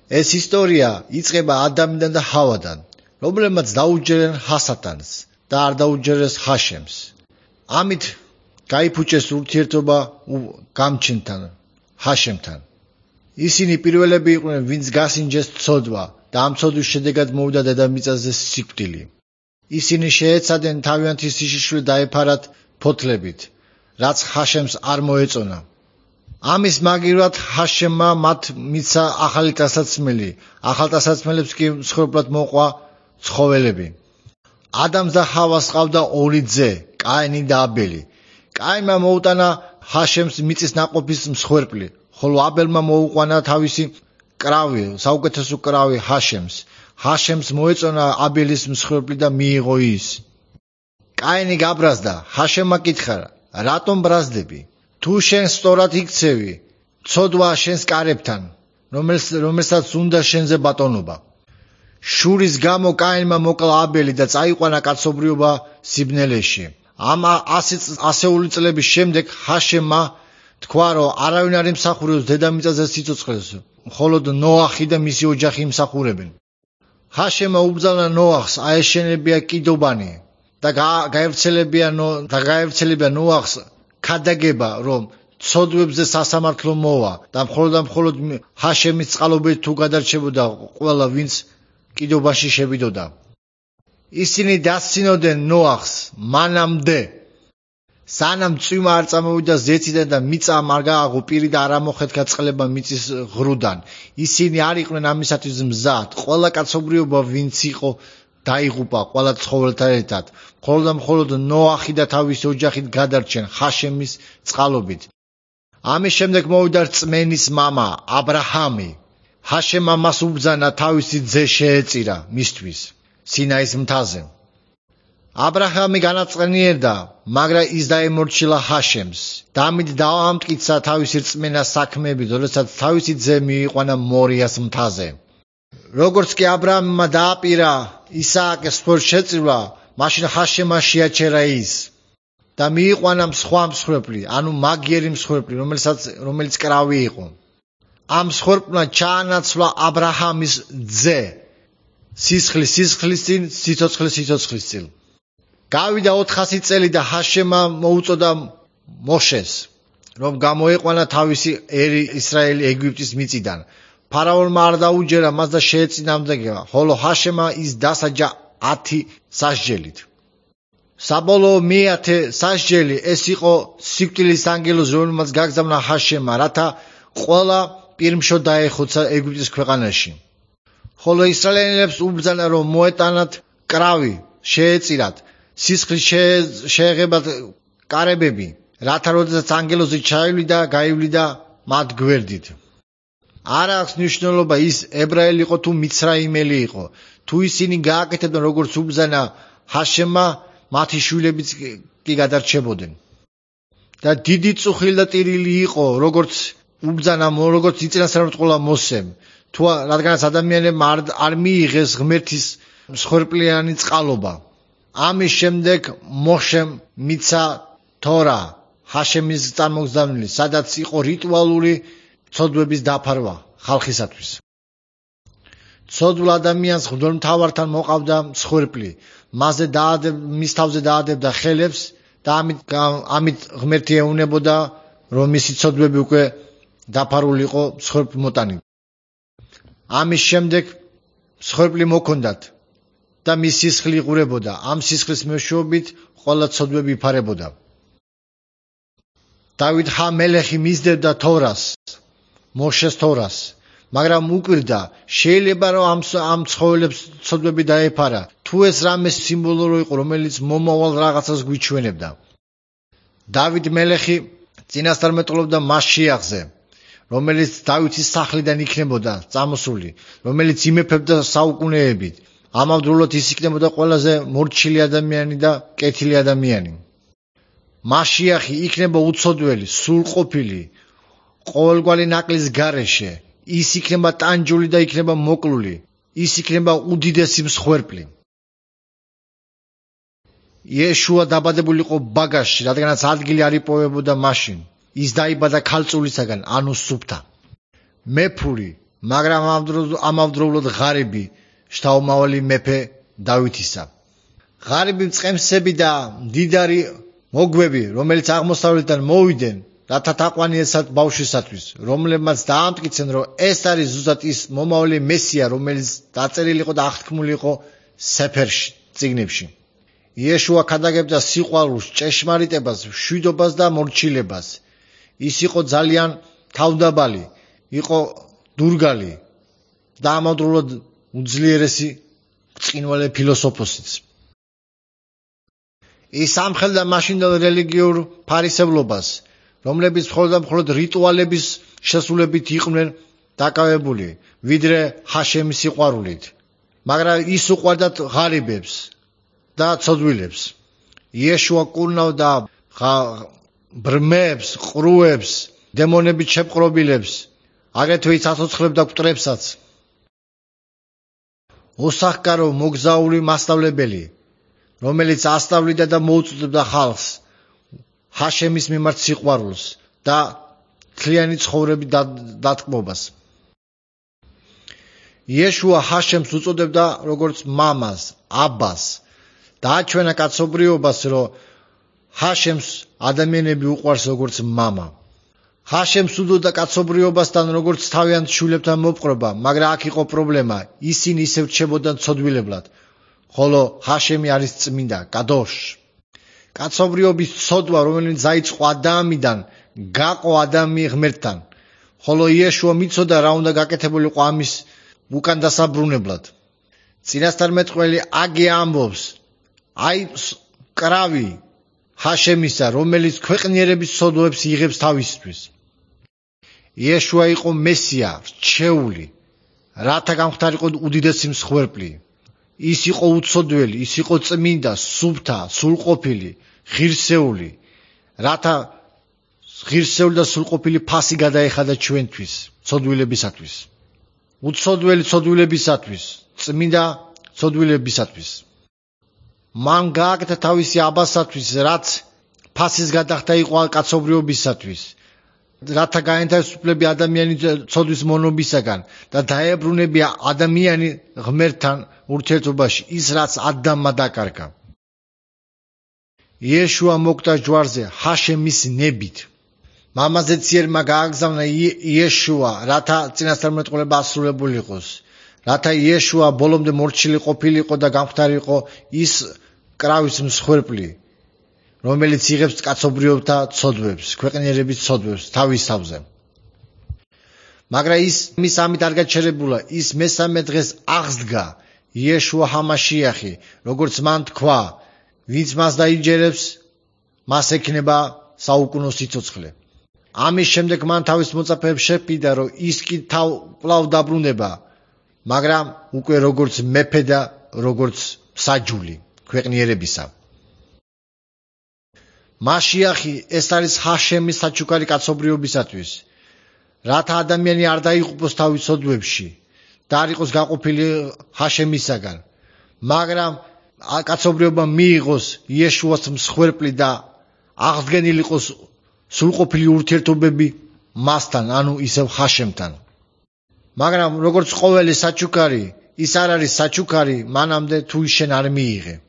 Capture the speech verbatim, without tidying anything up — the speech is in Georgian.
ეს ისტორია იწყება ადამიდან და ჰავადან, რომლებმაც დაუჯერენ ჰასატანს და არ დაუჯერეს ჰაშემს. ამით გაიფუჭეს ურთიერთობა გამჩენთან, ჰაშემთან. ისინი პირველები იყვნენ, ვინც გასინჯეს ცოდვა და ამ ცოდვის შედეგად მოვიდა დედამიწაზე სიკვდილი. ისინი შეეცადნენ თავიანთი სიშიშვე დაეფარათ ფოთლებით, რაც ჰაშემს არ მოეწონა. ამის მაგივრად ჰაშემმა მათ მიცა ახალი ტანსაცმელი, ახალ ტანსაცმელებს კი მსხვერპლად მოყვა ცხოველები. ადამს და ჰავას ყავდა ორი ძე, კაინი და აბელი. კაინმა მოუტანა ჰაშემს მიწის ნაყოფის მსხვერპლი, ხოლო აბელმა მოუყვანა თავისი კრავი, საუკეთესო კრავი ჰაშემს. ჰაშემს მოეწონა აბელის მსხვერპლი და მიიღო ის. კაინი გაბრაზდა, ჰაშემმა კითხა, რატომ ბრაზდები? თუ შენ სწორად იქცევი, ცოდვა შენს კარებთან, რომელსაც უნდა შენზე ბატონობა. შურის გამო კაინმა მოკლა აბელი და წაიყვანა კაცობრიობა სიბნელეში. ამ ასეული წლების შემდეგ ჰაშემმა თქვა, რომ არავინ არ იმსახურებს დედამიწაზე სიცოცხლეს, მხოლოდ ნოახი და მისი ოჯახი იმსახურებენ. ჰაშემმა უბრძანა ნოახს აეშენებია კიდობანი და გაევრცელებია ნოახს ქადაგება, რომ ცოდვებზე სასამართლო მოვა და მხოლოდ და მხოლოდ ჰაშემის წყალობით თუ გადარჩებოდა ყველა, ვინც კიდობაში შევიდოდა. ისინი დასცინოდნენ ნოახს მანამდე, სანამ წვიმა არ წამოვიდა ზეციდან და მიწა არ გააღო პირი და არ ამოხეთქა წყლება მიწის ღრუდან. ისინი არ იყვნენ ამისათვის მზად. ყველა კაცობრიობა, ვინც იყო, დაიღუპა ყველა ცხოველთან ერთად. მხოლოდ და მხოლოდ ნოახი და თავისი ოჯახით გადარჩენ ჰაშემის წყალობით. ამის შემდეგ მოვიდა რწმენის მამა აბრაჰამი. ჰაშემმა მას უბრძანა თავისი ძე შეეწირა მისთვის სინაის მთაზე. აბრაჰამი განაწყენიერდა, მაგრამ ის დაემორჩილა ჰაშემს. და ამით დაამტკიცა თავისი რწმენას საქმეებით, როდესაც თავისი ძე მიიყვანა მორიას მთაზე. როგორც კი აბრაჰამმა დააპირა ისააკის შეწირვა, მაშინ ჰაშემმა შეაჩერა ის და მიიყვანა სხვა მსხვერპლი, ანუ მაგიერი მსხვერპლი, რომელსაც რომელიც კრავი იყო. ამ მსხვერპლმა ჩაანაცვლა აბრაჰამის ძე სისხლის სისხლის წინ, სიცოცხლის სიცოცხლის წინ. გავიდა ოთხასი წელი და ჰაშემმა მოუწოდა მოშეს, რომ გამოეყვანა თავისი ერი ისრაელი ეგვიპტის მიწიდან. ფარაონმა არ დაუჯერა მას და შეეწინააღმდეგა, ხოლო ჰაშემმა ის დასაჯა ათი სასჯელით. საბოლოო მეათე სასჯელი ეს იყო სიკვდილის ანგელოზი, რომელმაც გაგზავნა ჰაშემმა, რათა ყველა პირმშო დაეხოცა ეგვიპტის ქვეყანაში. ხოლო ისრაელელებს უბრძანა, რომ მოეტანათ კრავი, შეეწირათ, სისხლით შეეღებათ კარებები, რათა როდესაც ანგელოზი ჩაივლიდა, გაივლიდა მათ გვერდით. არ აქვს მნიშვნელობა ის ებრაელი იყო თუ მიცრაიმელი იყო. თუ ისინი გააკეთებდნენ როგორც უბრძანა ჰაშემმა, მათი შვილებიც კი გადარჩებოდნენ. და დიდი წუხილი და ტირილი იყო, როგორც უბრძანა, როგორც იწინასწარმეტყველა მოსემ. თუ რადგანაც ადამიანებმა არ მიიღეს ღმერთის მსხვერპლიანი წყალობა. ამის შემდეგ მოშემ მიცა თორა, ჰაშემის წარმოგზავნილი, სადაც იყო რიტუალური ცოდვების დაფარვა ხალხისათვის. ცოდვილ ადამიანს მღვდელმთავართან მოყავდა მსხვერპლი, მასზე დაადებ, მის თავზე დაადებდა ხელებს და ამით ამით ღმერთი ეუნებოდა, რომ მისი ცოდვები უკვე დაფარულიყო მსხვერპლმოტანით. ამის შემდეგ მსხვერპლი მოქონდათ და მის სისხლი იღურებოდა. ამ სისხლის მეშვეობით ყველა ცოდვები იფარებოდა. დავით ჰამელეხი მისდევდა თორას, მოშეს თორას, მაგრამ უკვირდა, შეიძლება რომ ამ ამ ცხოველებს ცოდვები დაეფარა, თუ ეს რამე სიმბოლური იყო, რომელიც მომავალ რაღაცას გვიჩვენებდა. დავით მელეხი წინასწარმეტყველობდა მასშიახზე, რომელიც დავითის სახლიდან იქნებოდა წამოსული, რომელიც იმეფებდა საუკუნეებით. ამავდროულად ის იქნებოდა ყველაზე მორჩილი ადამიანი და კეთილი ადამიანი. მასშიახი იქნება უცოდველი, სრულყოფილი, ყოველგვარი ნაკლის გარეშე. ის იქნება ტანჯული და იქნება მოკლული. ის იქნება უდიდესი მსხვერპლი. იეშუა დაბადებული იყო ბაგაში, რადგანაც ადგილი არ იპოვებოდა მაშინ. ის დაიბადა ქალწულისაგან, ანუ სუფთა. მეფური, მაგრამ ამავდროულად ღარიბი შთაომავალი მეფე დავითისა. ღარიბი მწყემსები და მდიდარი მოგვები, რომელიც აღმოსავლეთიდან მოვიდნენ, რათა თაყვანი ეცათ ბავშვისათვის, რომლებმაც დაამტკიცენ, რომ ეს არის ზუსტად ის მომავალი მესია, რომელიც დაწერილი იყო და აღთქმული იყო სეფერში, წიგნებში. იეშუა ქადაგებდა სიყვარულს, ჭეშმარიტებას, მშვიდობას და მორჩილებას. ის იყო ძალიან თავდაბალი, იყო დურგალი და ამავდროულად უძლიერესი ბრწყინვალე ფილოსოფოსიც. ის ამხელდა მაშინდელ რელიგიურ ფარისევლობას, რომლებიც მხოლოდ და მხოლოდ რიტუალების შესრულებით იყვნენ დაკავებული, ვიდრე ჰაშემის სიყვარულით. მაგრამ ის უყვარდათ ღარიბებს და ცოდვილებს. იეშუა კურნავდა ბრმებს, ყრუებს, დემონებით შეპყრობილებს, აგრეთვე ის აცოცხლებდა მკვდრებსაც. ოსახკარო მოგზაური მასწავლებელი, რომელიც ასწავლიდა და მოუწოდებდა ხალხს ჰაშემის მიმართ სიყვარულს და თლიანი ცხოვრების დათქმობას. იეშუა ჰაშემს უწოდებდა როგორც მამას, აბას და აჩვენა კაცობრიობას, რომ ჰაშემს ადამიანები უყვარს როგორც მამა. ჰაშემს უდოდა კაცობრიობასთან როგორც თავიანთ შვილებთან მოპყრობა, მაგრამ აქ იყო პრობლემა, ისინი ისევ რჩებოდნენ ცოდვილებლად, ხოლო ჰაშემი არის წმინდა, კადოშ. კაცობრიობის ცოდვა, რომელიც დაიწყო ადამიდან, გაყო ადამი ღმერთთან, ხოლო იეშუა მიცოდა რა უნდა გაკეთებულიყო ამის უკან დასაბრუნებლად. წინასწარმეტყველი აგე ამბობს, აი კრავი ჰაშემისა, რომელიც ქვეყნიერების ცოდვებს იღებს თავისთვის. იეშუა იყო მესია, რჩეული, რათა გამختارიყო უდიდესი მსხვერპლი. ის იყო უცოდველი, ის იყო წმინდა, სუფთა, სულყოფილი, ღირსეული, რათა ღირსეული და სულყოფილი ფასი გადაეხადა ჩვენთვის, ცოდვილებისათვის. უცოდველი ცოდვილებისათვის, წმინდა ცოდვილებისათვის. მან გააკეთა თავისი აბასათვის, რაც ფასის გადახდა იყო კაცობრიობისათვის, რათა გაენთავისუფლები ადამიანი ცოდვის მონობისაგან და დაებრუნებია ადამიანი ღმერთთან ურთიერთობაში, ის რაც ადამმა დაკარგა. იეშუა მოკვდა ჯვარზე ჰაშემის ნებით. მამაზე ციერმა გააგზავნა იეშუა, რათა წინასწარმეტყველება ასრულებული იყოს, რათა იეშუა ბოლომდე მორჩილი ყოფილიყო და გამختارიყო ის კრავის მსხვერპლი, რომელიც იღებს კაცობრიობთა ცოდვებს, ქვეყნიერების ცოდვებს თავის თავზე. მაგრამ ის მის ამით არ გაჩერებულა, ის მესამე დღეს აღსდგა იეშუა ჰამაშიახი, როგორც მან თქვა, ვინც მას დაიჯერებს, მას ექნება საუკუნო სიცოცხლე. ამის შემდეგ მან თავის მოწაფეებს შეპირდა, რომ ის კი თავ კვლავ დაბრუნება, მაგრამ უკვე როგორც მეფე და როგორც საჯული ქვეყნიერებისა. მაშიახი ეს არის ჰაშემის საჩუქარი კაცობრიობისათვის, რათა ადამიანი არ დაიღუპოს თავის ცოდვებში და არ იყოს გაყოფილი ჰაშემისაგან, მაგრამ კაცობრიობა მიიღოს იეშუას მსხვერპლი და აღდგენილიყოს სრულყოფილი ურთიერთობები მასთან, ანუ ისევ ჰაშემთან. მაგრამ როგორც ყოველი საჩუქარი, ის არ არის საჩუქარი, მანამდე თუ შენ არ მიიღე.